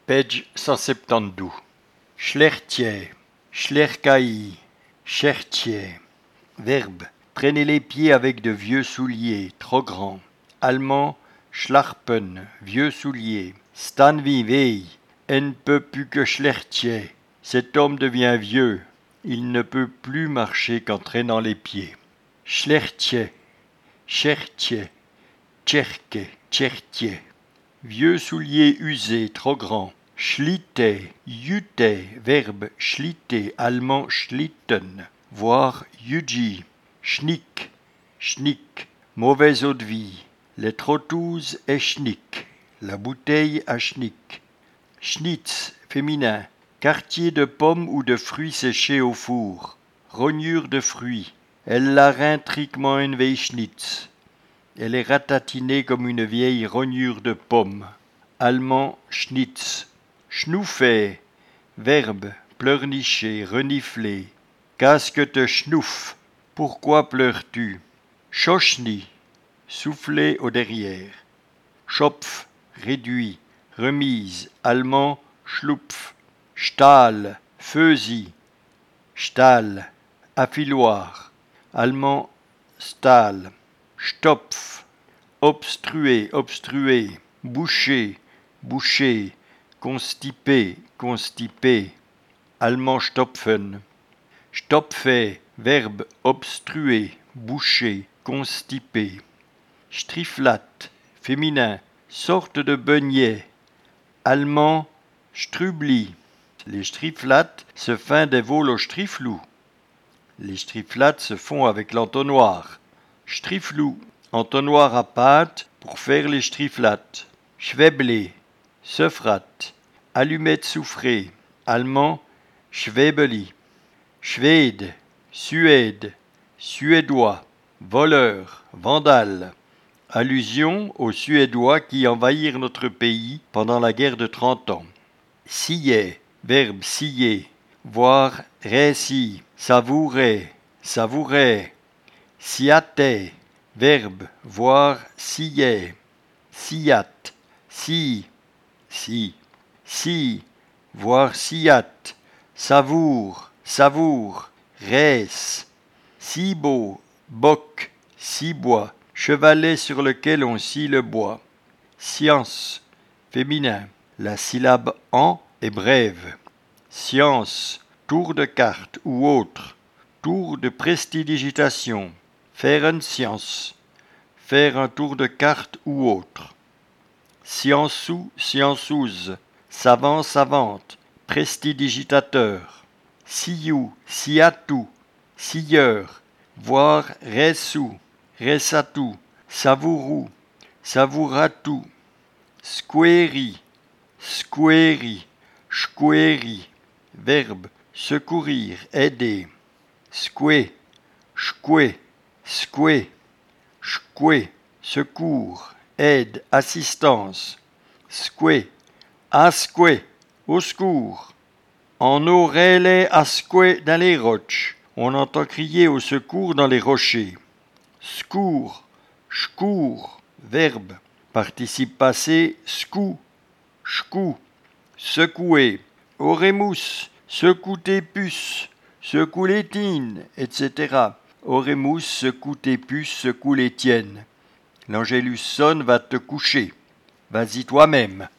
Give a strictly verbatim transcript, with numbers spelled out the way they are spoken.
Page cent soixante-douze. Schlertier, schlerkai, schertier. Verbe. Traîner les pieds avec de vieux souliers, trop grands. Allemand, schlarpen, vieux souliers. Stan wie weh, elle ne peut plus que schlertier. Cet homme devient vieux, il ne peut plus marcher qu'en traînant les pieds. Schlertier, schertier, tcherke, tchertier. Vieux souliers usés, trop grands. Schlitte, jute, verbe schlitte, allemand schlitten, voire juji. Schnick, schnick, mauvaise eau de vie. Les trottous et schnick, la bouteille à schnick. Schnitz, féminin, quartier de pommes ou de fruits séchés au four. Rognure de fruits, elle la rintriquement une vieille schnitz. Elle est ratatinée comme une vieille rognure de pomme. Allemand schnitz. Schnouffer, verbe pleurnicher, renifler. Qu'est-ce que te schnouf? Pourquoi pleures-tu? Schochni, souffler au derrière. Schopf, réduit, remise. Allemand schlupf. Stahl, feusi. Stahl, affiloir. Allemand Stahl. Stopf, obstruer, obstruer. Boucher, boucher. Constipé, constipé. Allemand stopfen. Stopfer, verbe obstruer, boucher, constipé. Striflat, féminin, sorte de beignet. Allemand strubli. Les striflats se font des vols au striflou. Les striflats se font avec l'entonnoir. Striflou, entonnoir à pâte pour faire les striflats. Schwebler, seufrat. Allumette soufrée. Allemand Schwebeli. Schwede, Suède, Suédois, voleur, vandale. Allusion aux Suédois qui envahirent notre pays pendant la guerre de Trente Ans. Scier, verbe scier, voire récit, savourer, savourer. Sciater, verbe voir scier, sciat, si, si, si, voir sciat, savoure, savoure, res, cibo, boc, cibois, chevalet sur lequel on scie le bois. Science, féminin, la syllabe en est brève. Science, tour de carte ou autre, tour de prestidigitation. Faire une science, faire un tour de carte ou autre. Sciensou, scienceuse, savant, savante, prestidigitateur. Siou, siatou, scieur, voir ressou, ressatou, savourou, savouratou. Squéri, squéri, squéri, verbe secourir, aider. Squé, squé, squé, squé, secours, aide, assistance. Squé, asqué, au secours. En aurait asqué dans les roches. On entend crier au secours dans les rochers. Secours, secours, verbe, participe passé, scou, scou, secouer. Oremus, secoue tes puces, secoue les tines, et cetera. Oremus, secoue tes puces, secoue les tiennes. L'Angélus sonne, va te coucher. Vas-y toi-même.